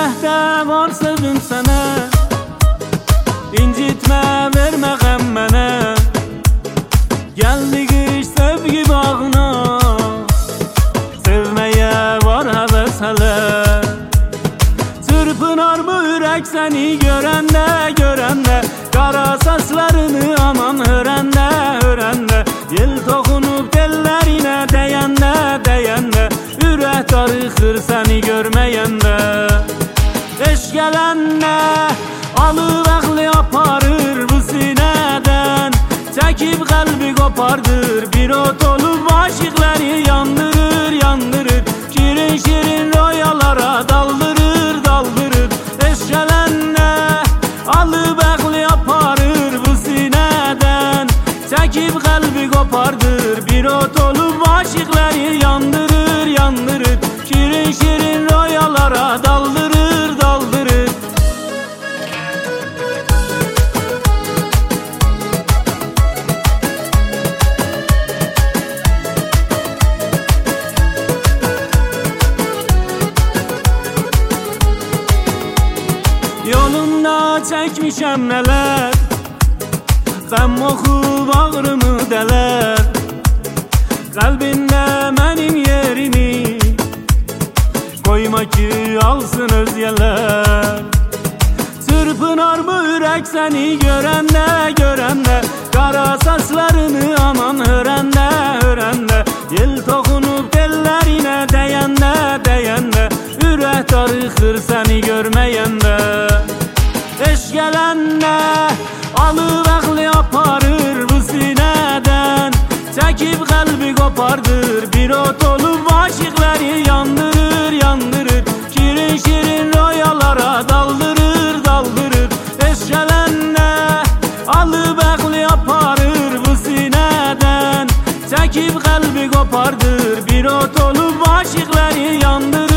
ürəkdə var sevim sənə, incitmə, vermə qəm mənə. Gəldi qış sevgi bağına, sevməyə var həvəs hələ. Çırpınar bu ürək səni görəndə, görəndə, qara saçlarını aman hörəndə, hörəndə. Yel toxunub tellərinə dəyəndə, dəyəndə, ürək darıxır səni görməyəndə. Eşq gələndə alıb əqli aparır bu sinədən, çəkib qəlbi qopardır, bir ot olub aşiqləri yandırır, yandırır. Şirin şirin röyalara daldırır, daldırır. Eşq gələndə alıb əqli aparır bu sinədən, çəkib qəlbi qopardır, bir ot olub aşiqləri yandırır, yandırır. Şirin şirin röyalara daldırır, daldırır. Yolunda çəkmişəm nələr, qəm oxub ağrımı dələr. Qəlbində mənim yerimi qoyma ki alsın özgələr. Çırpınar bu ürək səni görəndə, görəndə, qara saçlarını aman hörəndə, hörəndə. Yel toxunub tellərinə dəyəndə, dəyəndə, ürək darıxır səni görməyəndə. Eşq gələndə alıb əqli aparır bu sinədən, çəkib qəlbi qopardır, bir ot olub aşiqləri yandırır, yandırır. Şirin şirin röyalara daldırır, daldırır. Eşq gələndə alıb əqli aparır bu sinədən, çəkib qəlbi qopardır, bir ot olub aşiqləri yandırır.